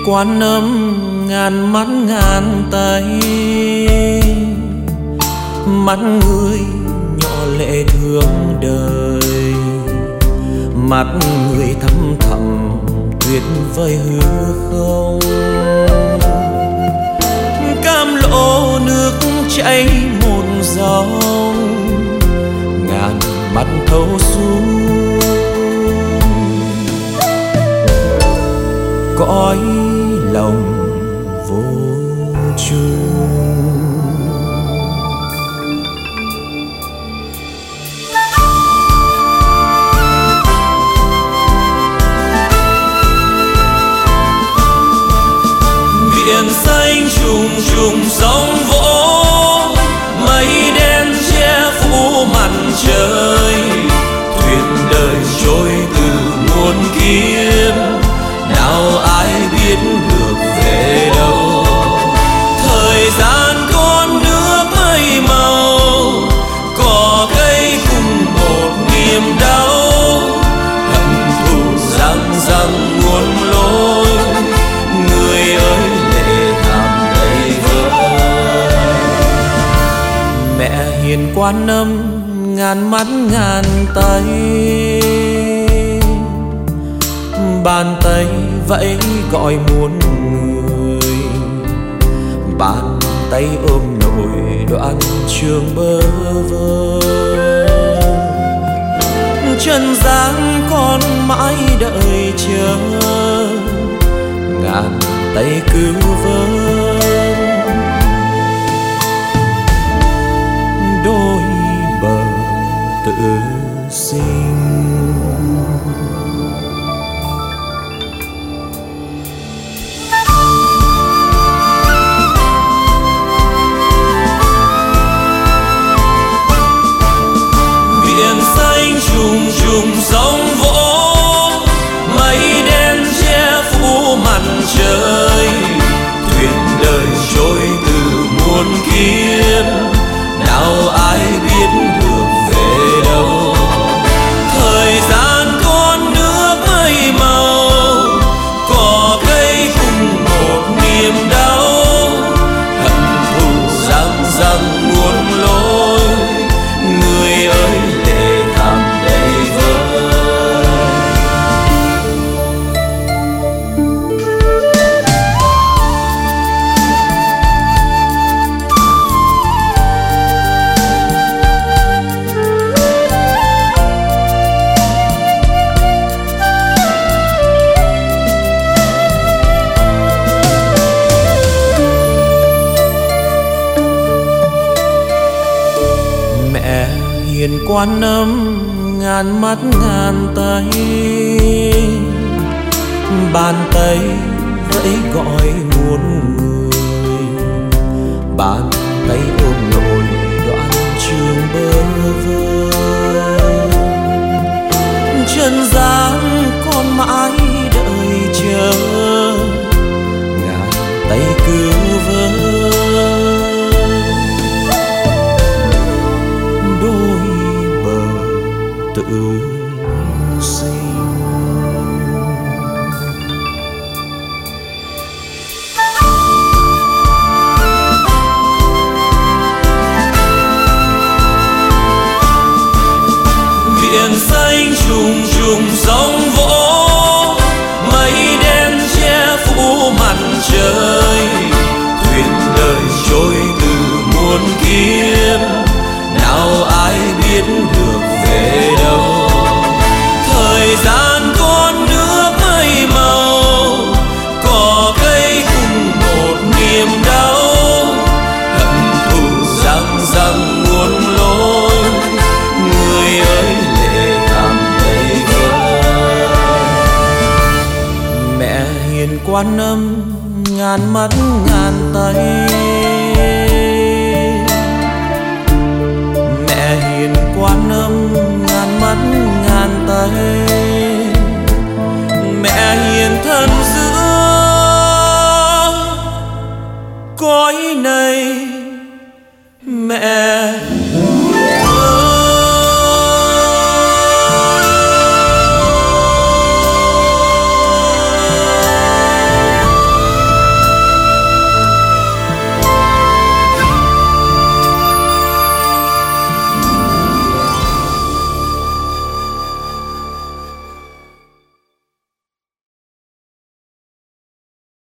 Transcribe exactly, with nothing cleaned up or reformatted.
Quan âm ngàn mắt ngàn tay, mắt người nhỏ lệ thương đời, mắt người thăm thẳm tuyệt vời hư không. Cam lỗ nước chảy một dòng, ngàn mắt thấu xuống cõi lòng vô chung. Biển xanh trùng trùng sóng vỗ, mây đen che phủ mặt trời, thuyền đời trôi từ muôn kiếp, nào ai biết được về đâu. Thời gian con nước mây màu, cỏ cây cùng một niềm đau, hận thù răng răng muôn lối, người ơi lệ thảm đầy vơi. Mẹ hiền Quan âm ngàn mắt ngàn tay, bàn tay vẫy gọi muôn người, bàn tay ôm nỗi đoạn trường bơ vơ. Trần gian con mãi đợi chờ, ngàn tay cứu vớt đôi bờ tự sinh. Trùng trùng sóng vỗ, mây đen che phủ mặt trời, thuyền đời trôi từ muôn kiếp, nào ai biết được về đâu. Thời gian con nước mây màu, cỏ cây cùng một niềm đau, hận thù răng răng muôn lối, người ơi hiền Quan âm ngàn mắt ngàn tay, bàn tay vẫy gọi muôn người, bàn tay ôm nỗi đoạn trường bơ vơ. Trần gian con mãi đợi chờ, ngàn tay cứu vớt tự sinh. Biển xanh trùng trùng sóng vỗ, mây đen che phủ mặt trời, thuyền đời trôi từ muôn kiếp, nào ai biết được về đâu. Thời gian con nước mây màu, cỏ cây cùng một niềm đau, hận thù răng răng muôn lối, người ơi lệ thảm đầy vơi. Mẹ hiền Quan âm ngàn mắt ngàn tay, Quan âm ngàn mắt ngàn tay,